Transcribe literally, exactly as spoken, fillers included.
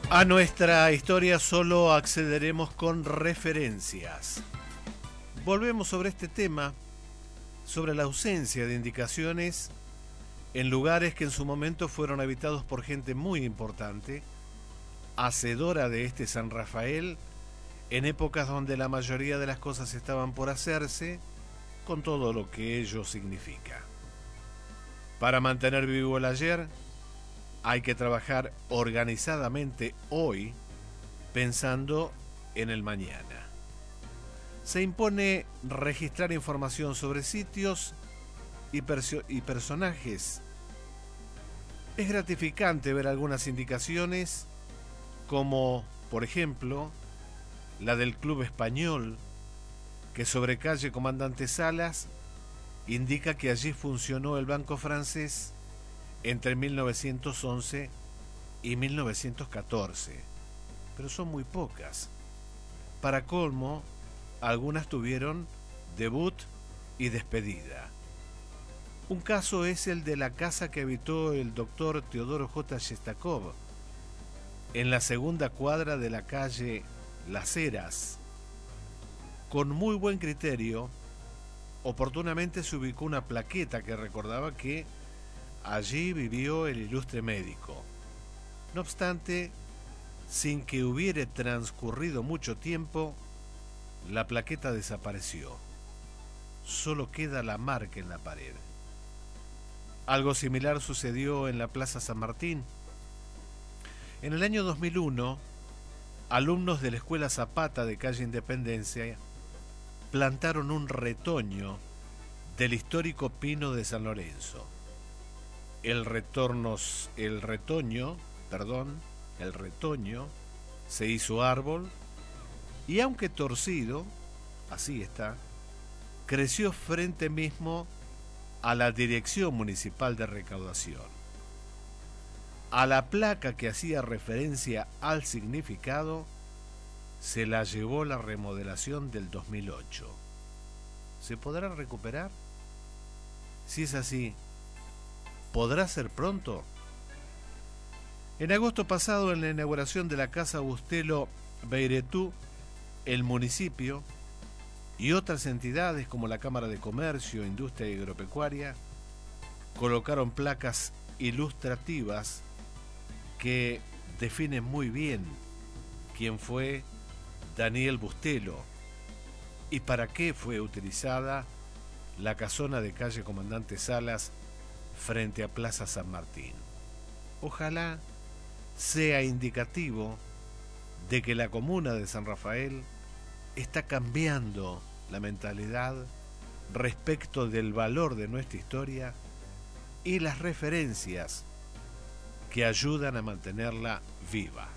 A nuestra historia solo accederemos con referencias. Volvemos sobre este tema, sobre la ausencia de indicaciones en lugares que en su momento fueron habitados por gente muy importante, hacedora de este San Rafael, en épocas donde la mayoría de las cosas estaban por hacerse, con todo lo que ello significa. Para mantener vivo el ayer, hay que trabajar organizadamente hoy, pensando en el mañana. Se impone registrar información sobre sitios y, perso- y personajes. Es gratificante ver algunas indicaciones, como, por ejemplo, la del Club Español, que sobre calle Comandante Salas indica que allí funcionó el Banco Francés entre mil novecientos once y mil novecientos catorce, pero son muy pocas. Para colmo, algunas tuvieron debut y despedida. Un caso es el de la casa que habitó el doctor Teodoro J. Shestakov, en la segunda cuadra de la calle Las Heras. Con muy buen criterio, oportunamente se ubicó una plaqueta que recordaba que allí vivió el ilustre médico. No obstante, sin que hubiere transcurrido mucho tiempo, la plaqueta desapareció. Solo queda la marca en la pared. Algo similar sucedió en la Plaza San Martín. En el año dos mil uno, alumnos de la Escuela Zapata de calle Independencia plantaron un retoño del histórico pino de San Lorenzo. El retornos, el retoño, perdón, el retoño se hizo árbol y aunque torcido, así está, creció frente mismo a la Dirección Municipal de Recaudación. A la placa que hacía referencia al significado se la llevó la remodelación del dos mil ocho. ¿Se podrá recuperar? Si es así, ¿podrá ser pronto? En agosto pasado, en la inauguración de la Casa Bustelo Beiretú, el municipio y otras entidades como la Cámara de Comercio, Industria y Agropecuaria colocaron placas ilustrativas que definen muy bien quién fue Daniel Bustelo y para qué fue utilizada la casona de calle Comandante Salas frente a Plaza San Martín. Ojalá sea indicativo de que la comuna de San Rafael está cambiando la mentalidad respecto del valor de nuestra historia y las referencias que ayudan a mantenerla viva.